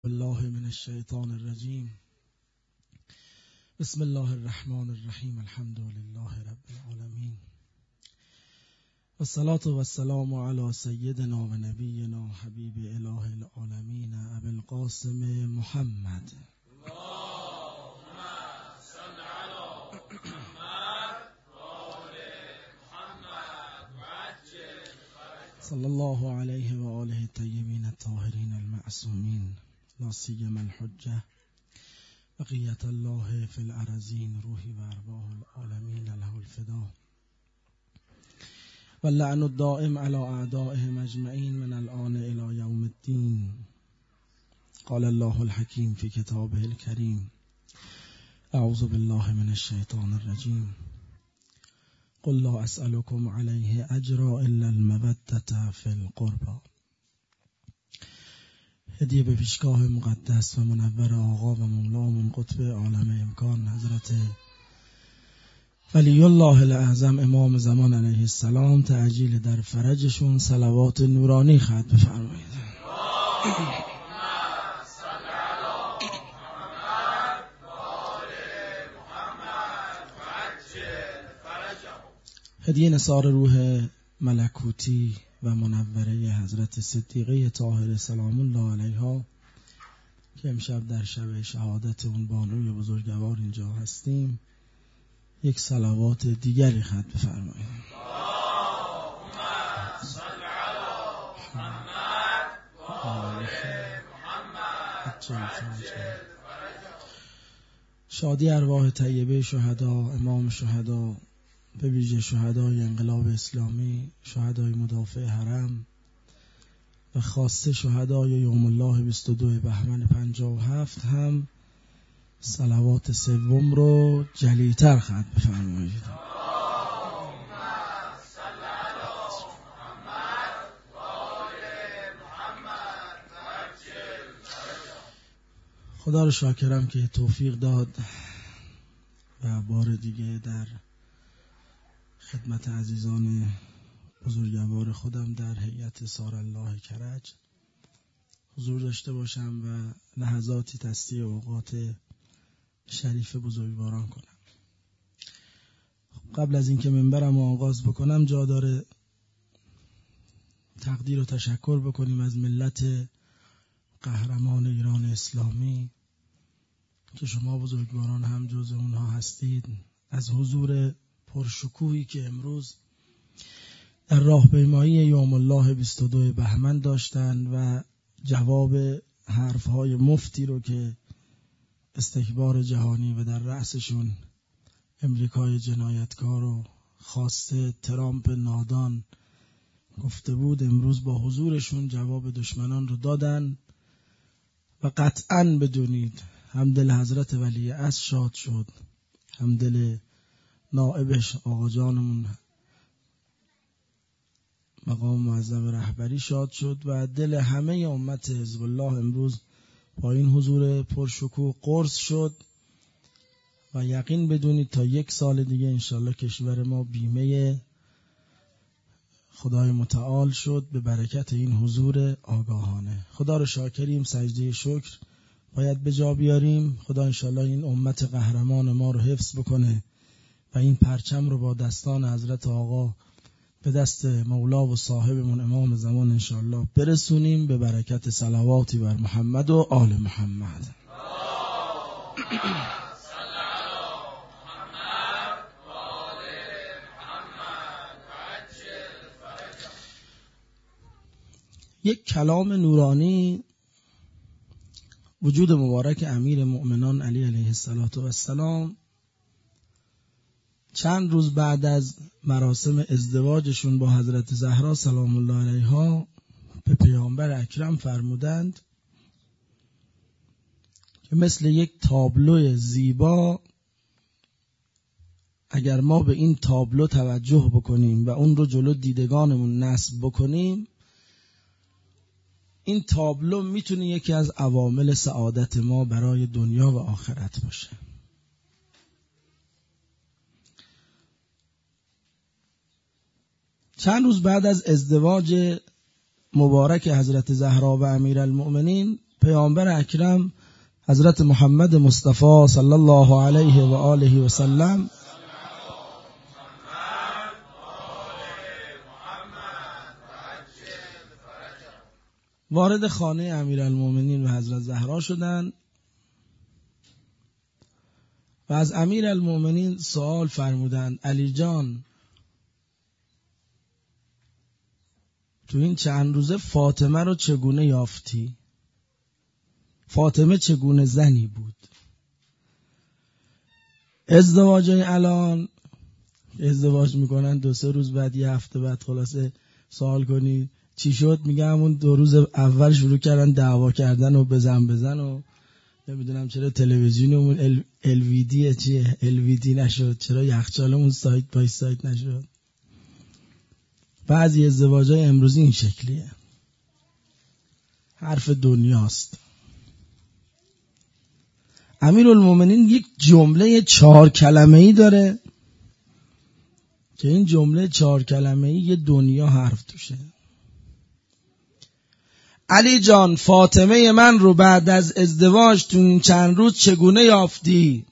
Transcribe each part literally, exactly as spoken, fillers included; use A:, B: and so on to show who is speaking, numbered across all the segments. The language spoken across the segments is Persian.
A: بالله من الشیطان الرجیم. بسم الله الرحمن الرحیم. الحمد لله رب العالمین والصلاة والسلام علی سیدنا و نبینا حبیب اله العالمین ابی القاسم محمد.
B: اللهم صل علی محمد و آل محمد و عجل فرجهم.
A: صلی الله علیه و آله الطیبین الطاهرین المعصومین، لا سیما الحجة بقیت الله فی الارضین، روحی و ارواح العالمین له الفدا، واللعن الدائم علی اعدائهم اجمعین من الآن الی یوم الدین. قال الله الحکیم فی کتابه الکریم: اعوذ بالله من الشیطان الرجیم. قل لا اسألكم علیه اجرا الا المودة فی القربى. هدیه به پیشگاه مقدس و منور آقا و مولامون قطب عالم امکان حضرت ولی الله الاعظم امام زمان علیه السلام، تعجیل در فرجشون صلوات نورانی ختم بفرمایید. هدیه نثار روح ملکوتی و منوره حضرت صدیقه طاهره سلام الله علیها که امشب در شب شهادت اون بانوی بزرگوار اینجا هستیم، یک صلوات دیگری ختم بفرمایید.
B: اللهم صل علی محمد و آل محمد.
A: شادی ارواح طیبه شهدا، امام شهدا، به ویژه شهدای انقلاب اسلامی، شهدای مدافع حرم و خاصه شهدای یوم الله بیست و دو بهمن پنجاه و هفت هم صلوات سوم رو جلیتر ختم بفرمایید. خدا رو شاکرم که توفیق داد و بار دیگه در خدمت عزیزان بزرگوار خودم در هیئت سار الله کرج حضور داشته باشم و لحظاتی تصدیق اوقات شریف بزرگواران کنم. قبل از اینکه منبرم رو آغاز بکنم جا داره تقدیر و تشکر بکنیم از ملت قهرمان ایران اسلامی که شما بزرگواران هم جز اونها هستید، از حضور پرشکوهی که امروز در راهپیمایی یوم الله بیست و دو بهمن داشتن و جواب حرفهای مفتی رو که استکبار جهانی و در رأسشون امریکای جنایتکار و خواسته ترامپ نادان گفته بود، امروز با حضورشون جواب دشمنان رو دادن و قطعاً بدونید هم دل حضرت ولی عصر شاد شد، هم دل نائبش آقا جانمون مقام معظم رهبری شاد شد و دل همه امت حزب الله امروز با این حضور پرشکوه قرص شد و یقین بدونید تا یک سال دیگه انشالله کشور ما بیمه خدای متعال شد به برکت این حضور آگاهانه. خدا رو شاکریم، سجده شکر باید به جا بیاریم. خدا انشالله این امت قهرمان ما رو حفظ بکنه و این پرچم رو با دستان حضرت آقا به دست مولا و صاحبمون امام زمان انشاءالله برسونیم به برکت صلواتی بر محمد و آل محمد. یک کلام نورانی وجود مبارک امیر مؤمنان علی علیه السلام چند روز بعد از مراسم ازدواجشون با حضرت زهرا سلام الله علیها به پیامبر اکرم فرمودند که مثل یک تابلو زیبا اگر ما به این تابلو توجه بکنیم و اون رو جلو دیدگانمون نصب بکنیم، این تابلو میتونه یکی از عوامل سعادت ما برای دنیا و آخرت باشه. چند روز بعد از ازدواج مبارک حضرت زهرا و امیرالمؤمنین پیامبر اکرم حضرت محمد مصطفی صلی الله علیه و آله و سلم وارد خانه امیرالمومنین و حضرت زهرا شدند و از امیرالمومنین سوال فرمودند: علی جان، تو این چند روزه فاطمه رو چگونه یافتی؟ فاطمه چگونه زنی بود؟ ازدواج الان ازدواج میکنن دو سه روز بعد یه هفته بعد خلاصه سوال کنی چی شد، میگه همون دو روز اول شروع کردن دعوا کردن و بزن بزن و نمیدونم چرا تلویزیونمون ال, ال وی دی چیه ال وی دی نشد، چرا یخچالمون سایت بای سایت نشد. بعضی ازدواجای امروزی این شکلیه، حرف دنیاست. امیرالمومنین یک جمله چهار کلمه‌ای داره که این جمله چهار کلمه‌ای یه دنیا حرف توشه. علی جان، فاطمه من رو بعد از ازدواج تو این چند روز چگونه یافتی؟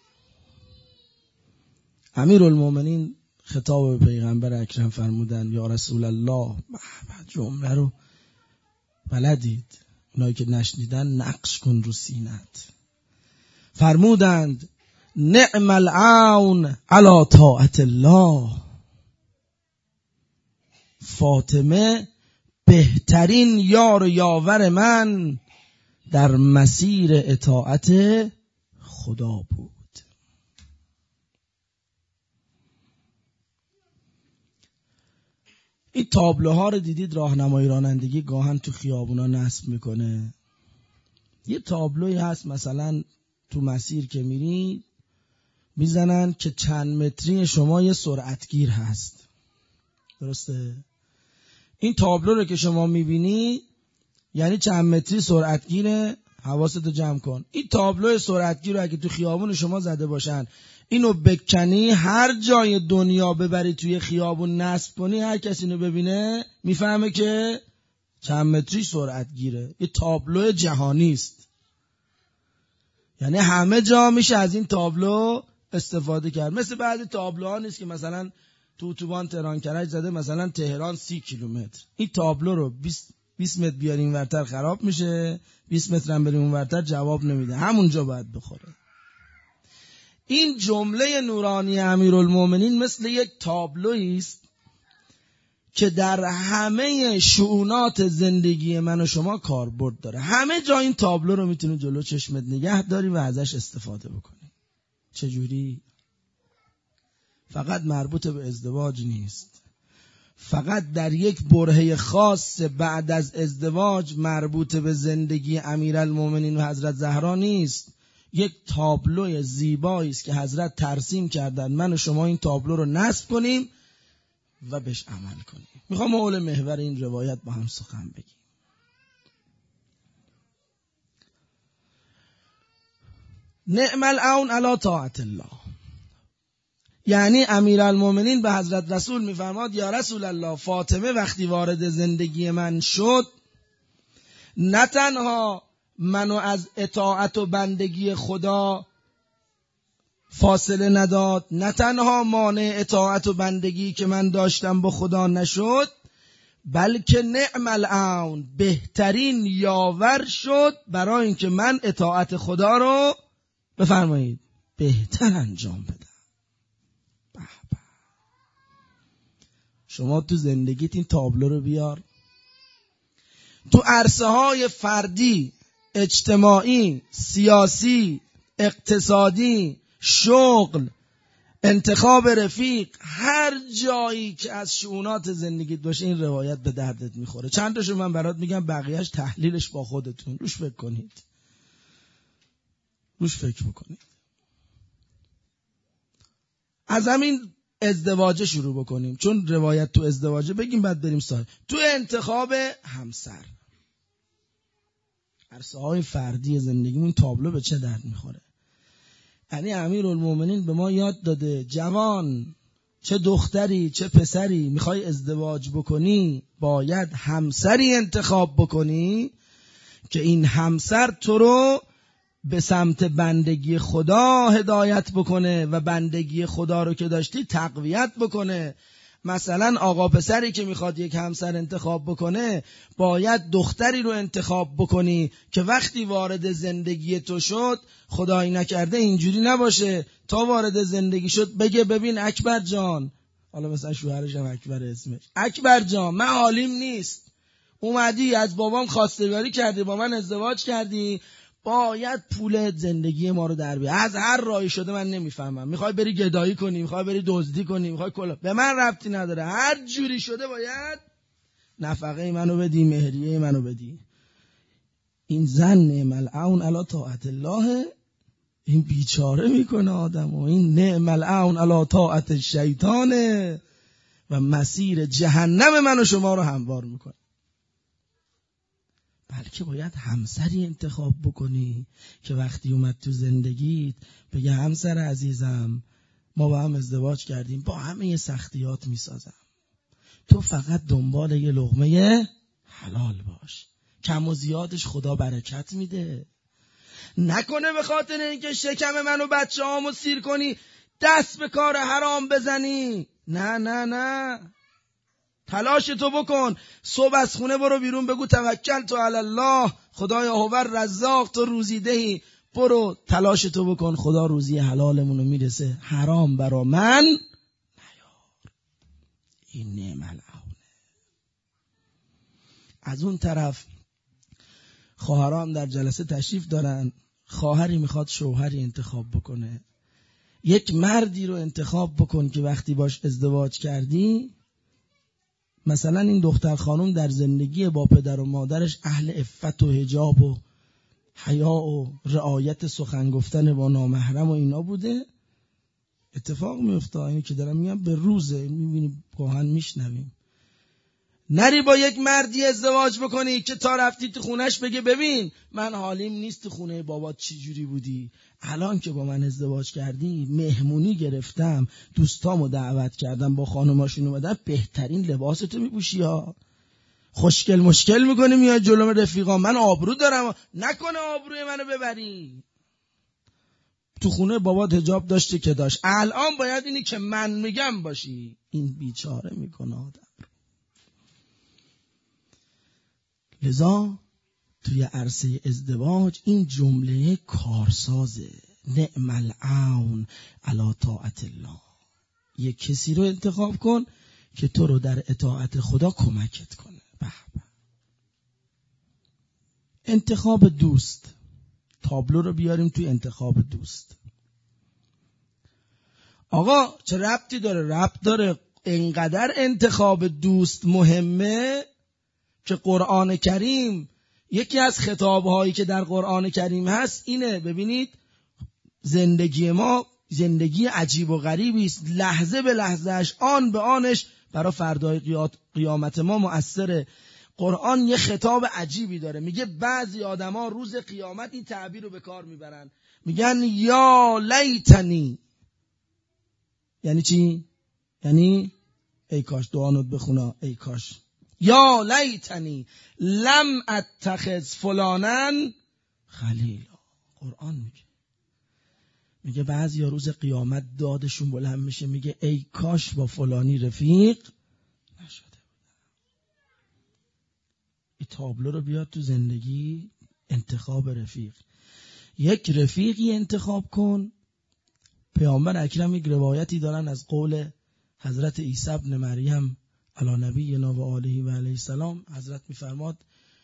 A: امیرالمومنین خطاب به پیغمبر اکرم فرمودن: یا رسول الله، جمله رو بلدید، اونایی که نشنیدن نقش کن رو سینت. فرمودند: نعم العون علی طاعت الله. فاطمه بهترین یار و یاور من در مسیر اطاعت خدا بود. این تابلوها رو دیدید راهنمای رانندگی گاهن تو خیابونا نصب میکنه. یه تابلوی هست مثلا تو مسیر که میری میزنن که چند متری شما یه سرعتگیر هست، درسته؟ این تابلو رو که شما میبینی یعنی چند متری سرعتگیره، حواستو جمع کن. این تابلو سرعتگیر رو اگه تو خیابون شما زده باشن، اینو بکنی هر جای دنیا ببری توی خیابون نصب کنی، هر کسی اینو ببینه میفهمه که چند متری سرعتگیره. یه تابلو جهانی است، یعنی همه جا میشه از این تابلو استفاده کرد. مثل بعضی تابلوها نیست که مثلا تو اتوبان تهران کرج زده مثلا تهران سی کیلومتر، این تابلو رو بیست متر بیاریم این ورتر خراب میشه، بیست متر هم بریم اون ورتر جواب نمیده، همونجا باید بخوره. این جمله نورانی امیرالمومنین مثل یک تابلویی است که در همه شؤونات زندگی من و شما کاربرد داره. همه جا این تابلو رو میتونی جلو چشمت نگه داری و ازش استفاده بکنی. چجوری؟ فقط مربوط به ازدواج نیست، فقط در یک برهه خاص بعد از ازدواج مربوط به زندگی امیرالمومنین و حضرت زهرا نیست. یک تابلوی زیبایی است که حضرت ترسیم کردن، من و شما این تابلو رو نصب کنیم و بهش عمل کنیم. میخوام حول محور این روایت با هم سخن بگیم. نعم العون علی طاعت الله، یعنی امیرالمومنین به حضرت رسول میفرماد: یا رسول الله، فاطمه وقتی وارد زندگی من شد، نه تنها منو از اطاعت و بندگی خدا فاصله نداد، نه تنها مانع اطاعت و بندگی که من داشتم با خدا نشد، بلکه نعم العون، بهترین یاور شد برای اینکه من اطاعت خدا رو بفرمایید بهتر انجام بدم. شما تو زندگیت این تابلو رو بیار، تو عرصه های فردی، اجتماعی، سیاسی، اقتصادی، شغل، انتخاب رفیق، هر جایی که از شؤونات زندگیت باشه این روایت به دردت میخوره. چند تاشو من برات میگم، بقیهش تحلیلش با خودتون، روش فکر کنید، روش فکر بکنید. از همین ازدواج شروع بکنیم، چون روایت تو ازدواجه بگیم بعد بریم سال. تو انتخاب همسر، عرصه های فردی زندگیمون تابلو به چه درد میخوره؟ یعنی امیرالمومنین به ما یاد داده جوان، چه دختری چه پسری میخوای ازدواج بکنی، باید همسری انتخاب بکنی که این همسر تو رو به سمت بندگی خدا هدایت بکنه و بندگی خدا رو که داشتی تقویت بکنه. مثلا آقا پسری که میخواد یک همسر انتخاب بکنه باید دختری رو انتخاب بکنی که وقتی وارد زندگی تو شد، خدایی نکرده اینجوری نباشه تا وارد زندگی شد بگه ببین اکبر جان، حالا مثلا شوهرش هم اکبر اسمش، اکبر جان من حالیم نیست، اومدی از بابام خواستگاری کردی، با من ازدواج کردی، باید پول زندگی ما رو در بیاری. از هر راهی شده من نمیفهمم، میخوای بری گدایی کنی، میخوای بری دزدی کنی، میخوای کلا، به من ربطی نداره، هر جوری شده باید نفقه منو بدی، مهریه منو بدی. این زن نعم العون علی طاعت الله، این بیچاره میکنه آدم، و این نعم العون علی طاعت الشیطانه و مسیر جهنم منو شما رو هموار میکنه. بلکه باید همسری انتخاب بکنی که وقتی اومد تو زندگیت بگه همسر عزیزم ما با هم ازدواج کردیم، با همه سختیات میسازم، تو فقط دنبال یه لقمه حلال باش، کم و زیادش خدا برکت میده. نکنه به خاطر اینکه شکم منو بچه هامو سیر کنی دست به کار حرام بزنی. نه نه نه، تلاش تو بکن، صبح از خونه برو بیرون بگو توکل تو علی الله، خدایا هو الرزاق، تو روزی دهی، برو تلاش تو بکن، خدا روزی حلالمونو میرسه، حرام برا من نیار. این نعم العونه. از اون طرف خواهرام در جلسه تشریف دارن، خواهری میخواد شوهری انتخاب بکنه. یک مردی رو انتخاب بکن که وقتی باش ازدواج کردی، مثلا این دختر خانم در زندگی با پدر و مادرش اهل عفت و حجاب و حیا و رعایت سخن گفتن با نامحرم و اینا بوده، اتفاق میفته. اینی که دارم میگم به روزه، میبینی گاهن میشنویم. نری با یک مردی ازدواج بکنی که تا رفتی تو خونش بگه ببین من حالیم نیست تو خونه بابات چی جوری بودی، الان که با من ازدواج کردی مهمونی گرفتم، دوستامو دعوت کردم با خانوماشون اومدن، بهترین لباستو میپوشی ها، خوشگل مشکل میکنی میاد جلوم رفیقا، من آبرو دارم، نکنه آبروی منو ببری. تو خونه بابات حجاب داشته که داشت، الان باید اینی که من میگم باشی. این بیچاره میکنه آدم. لذا توی عرصه ازدواج این جمله کارسازه، نعم العون علی طاعت الله. یک کسی رو انتخاب کن که تو رو در اطاعت خدا کمکت کنه. به به. انتخاب دوست، تابلو رو بیاریم توی انتخاب دوست. آقا چه ربطی داره؟ ربط داره. انقدر انتخاب دوست مهمه که قرآن کریم، یکی از خطابهایی که در قرآن کریم هست اینه، ببینید زندگی ما زندگی عجیب و غریبی است، لحظه به لحظهش، آن به آنش برای فردای قیامت ما مؤثره. قرآن یه خطاب عجیبی داره، میگه بعضی آدما روز قیامت این تعبیر رو به کار میبرن، میگن یا لیتنی. یعنی چی؟ یعنی ای کاش، دعانت بخونا، ای کاش، یا لیتنی لم اتخذ فلانن خلیلا. قرآن میگه میگه بعضی ها روز قیامت دادشون بلند میشه، میگه ای کاش با فلانی رفیق نشده بودم. این تابلو رو بیاد تو زندگی، انتخاب رفیق. یک رفیقی انتخاب کن. پیامبر اکرم یک روایتی دارن از قول حضرت عیسی ابن مریم علی نبینا و آله و علیه السلام. حضرت میفرماد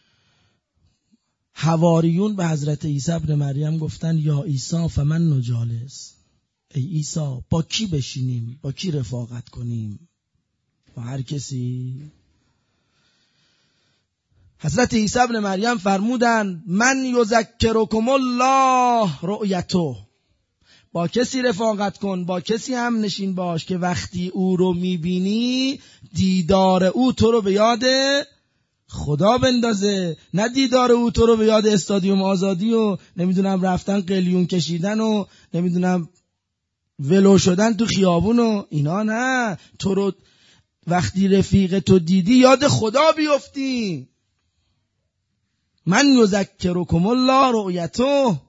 A: حواریون به حضرت عیسی ابن مریم گفتن یا عیسی فمن نجالس، ای عیسی با کی بشینیم، با کی رفاقت کنیم؟ با هر کسی. حضرت عیسی ابن مریم فرمودن من یذکرکم الله رؤیتو، با کسی رفاقت کن، با کسی هم نشین باش که وقتی او رو میبینی دیدار او تو رو به یاد خدا بندازه، نه دیدار او تو رو به یاد استادیوم آزادی و نمیدونم رفتن قلیون کشیدن و نمیدونم ولو شدن تو خیابون و اینا. نه، تو رو وقتی رفیق تو دیدی یاد خدا بیفتی. من یذکرکم الله رؤیته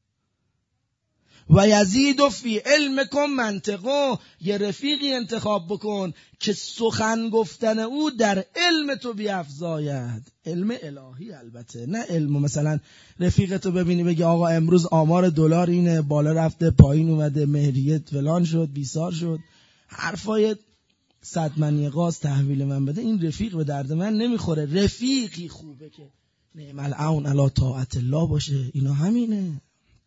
A: و یزید فی علمکم منطقه. یه رفیقی انتخاب بکن که سخن گفتن او در علم تو بیفزاید. علم الهی البته، نه علم مثلا رفیق تو ببینی بگی آقا امروز آمار دلار اینه، بالا رفته پایین اومده، مهریت فلان شد بیسار شد، حرفای صد منی غاز تحویل من بده. این رفیق به درد من نمیخوره. رفیقی خوبه که نعم العون علی طاعت الله باشه. اینا همینه.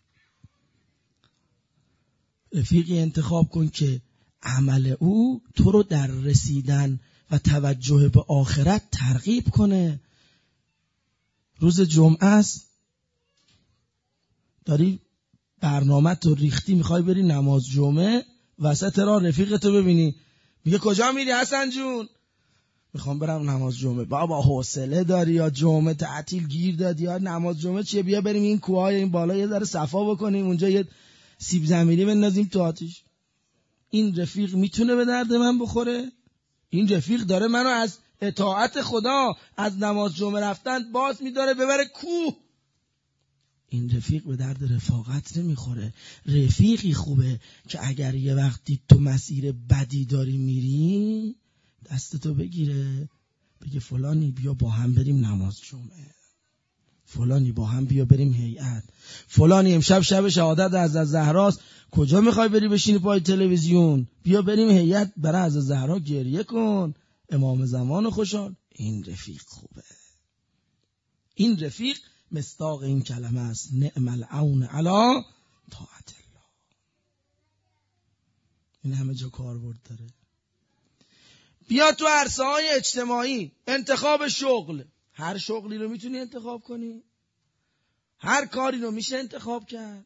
A: رفیقی انتخاب کن که عمل او تو رو در رسیدن و توجه به آخرت ترغیب کنه. روز جمعه است، داری برنامه تو ریختی میخوای بری نماز جمعه، وسط راه رفیقتو ببینی میگه کجا میری حسن جون؟ میخوام برم نماز جمعه. بابا حوصله داری یا جمعه تعطیل گیر دادی یا نماز جمعه چیه؟ بیا بریم این کوههای این بالا یه ذره صفا بکنیم، اونجا یه سیب زمینی بندازیم تو آتیش. این رفیق میتونه به درد من بخوره؟ این رفیق داره منو از اطاعت خدا، از نماز جمعه رفتن باز میداره ببره کوه. این رفیق به درد رفاقت نمیخوره. رفیقی خوبه که اگر یه وقتی تو مسیر بدی داری میری دستتو بگیره بگه فلانی بیا با هم بریم نماز جمعه، فلانی با هم بیا بریم هیئت، فلانی امشب شب شهادت حضرت زهراست، کجا میخوای بری بشینی پای تلویزیون؟ بیا بریم هیئت برای حضرت زهرا گریه کن، امام زمان خوشحال. این رفیق خوبه. این رفیق مصداق این کلمه است، نعم العون علی طاعت الله. این همه جا کاربرد داره. بیا تو عرصه های اجتماعی، انتخاب شغل. هر شغلی رو میتونی انتخاب کنی، هر کاری رو میشه انتخاب کرد.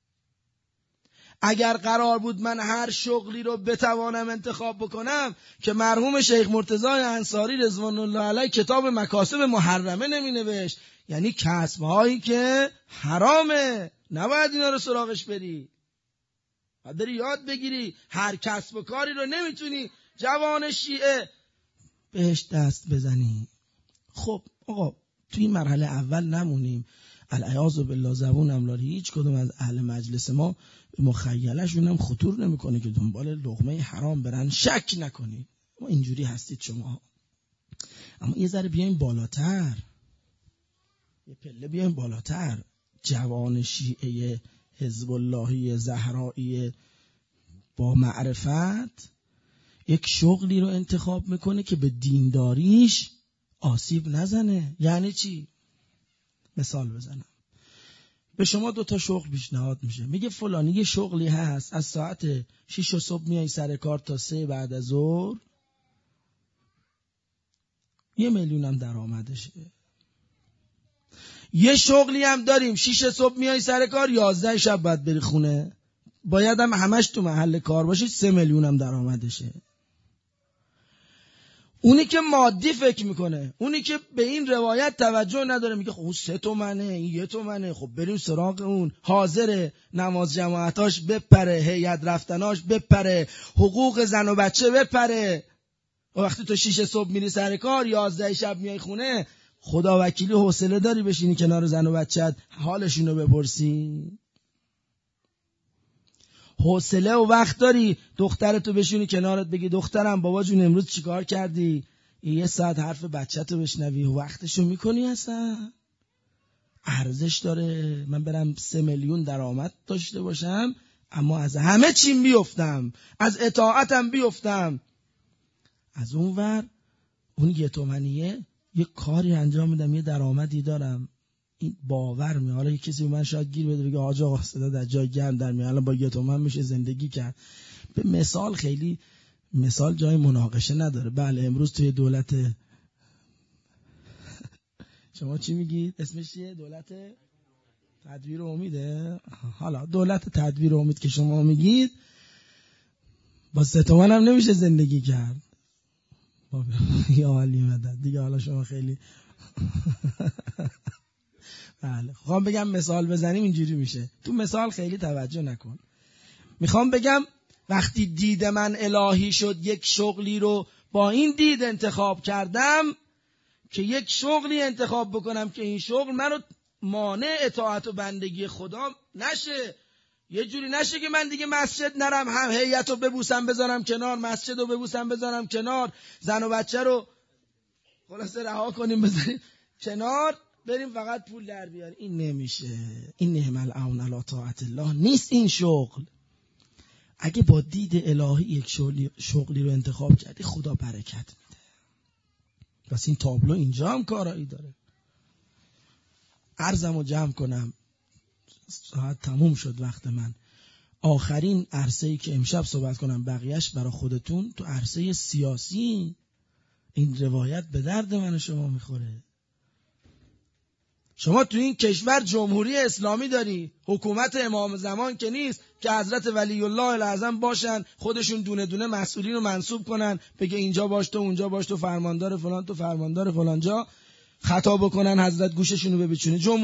A: اگر قرار بود من هر شغلی رو بتوانم انتخاب بکنم که مرحوم شیخ مرتضی انصاری رضوان الله علیه کتاب مکاسب محرمه نمی نوشت، یعنی کسب‌هایی که حرامه، نباید اینا رو سراغش بری، باید بری یاد بگیری. هر کسب و کاری رو نمیتونی جوان شیعه بهش دست بزنی. خب آقا تو این مرحله اول نمونیم. العیاذ بالله زبون املاری هیچ کدوم از اهل مجلس ما مخیلشون هم خطور نمیکنه که دنبال لقمه حرام برن. شک نکنید ما اینجوری هستید شما. اما یه ذره بیایم بالاتر، یه پله بیایم بالاتر. جوان شیعه حزب اللهی زهرایی با معرفت یک شغلی رو انتخاب میکنه که به دینداریش آسیب نزنه. یعنی چی؟ مثال بزنم. به شما دو تا شغل پیشنهاد میشه، میگه فلانی یه شغلی هست از ساعت شش صبح میای سر کار تا سه بعد از ظهر، یه میلیون هم درآمدشه. یه شغلی هم داریم شش صبح میای سر کار یازده شب بعد بری خونه، باید هم همش تو محل کار باشی، سه میلیون هم درآمدشه. اونی که مادی فکر میکنه، اونی که به این روایت توجه نداره، میگه خب اون سه تومنه این یه تومنه، خب بریم سراغ اون. حاضره نماز جماعتاش بپره، هیئت رفتناش بپره، حقوق زن و بچه بپره. و وقتی تو شیش صبح میری سر کار یازده شب میای خونه، خدا وکیلی حوصله داری بشینی کنار زن و بچت حالشون رو بپرسی؟ حوصله و وقت داری دخترتو بشونی کنارت بگی دخترم بابا جون امروز چیکار کردی؟ یه ساعت حرف بچه‌تو بشنوی و وقتشو میکنی؟ اصلا ارزش داره من برم سه میلیون درآمد داشته باشم اما از همه چیم بیفتم، از اطاعتم بیفتم. از اون ور اون یه تومنیه یه کاری انجام میدم یه درآمدی دارم، این باور می. حالا یه کسی به من شاید گیر بده بگه حاج آقا صدا در جای گرم در میاد، الان با یه تومن میشه زندگی کرد. به مثال خیلی مثال جای مناقشه نداره. بله امروز توی دولت شما چی میگید؟ اسمش چیه؟ دولت تدبیر و امیده؟ حالا دولت تدبیر و امید که شما میگید با سه تومن هم نمیشه زندگی کرد. یا علی مدد دیگه. حالا شما خیلی بله خواهم بگم مثال بزنیم اینجوری میشه. تو مثال خیلی توجه نکن. میخوام بگم وقتی دید من الهی شد یک شغلی رو با این دید انتخاب کردم که یک شغلی انتخاب بکنم که این شغل منو مانع اطاعت و بندگی خدا نشه. یه جوری نشه که من دیگه مسجد نرم، هم هیئت رو ببوسم بذارم کنار، مسجد رو ببوسم بذارم کنار، زن و بچه رو خلاصه رها کنیم بذاریم کنار، بریم فقط پول در بیاریم. این نمیشه. این نعم العون علی طاعت الله نیست. این شغل اگه با دید الهی یک شغلی, شغلی رو انتخاب کردی خدا برکت میده. پس این تابلو اینجا هم کارایی داره. عرضمو جمع کنم، ساعت تموم شد وقت من. آخرین عرصه‌ای که امشب صحبت کنم، بقیهش برای خودتون، تو عرصه سیاسی این روایت به درد من و شما میخوره. شما تو این کشور جمهوری اسلامی داری، حکومت امام زمان که نیست که حضرت ولی الله الاعظم باشن، خودشون دونه دونه مسئولین رو منصوب کنن، بگه اینجا باش تو، اونجا باش تو، فرماندار فلان تو، فرماندار فلان جا، خطا بکنن حضرت گوششون رو ببیچونه.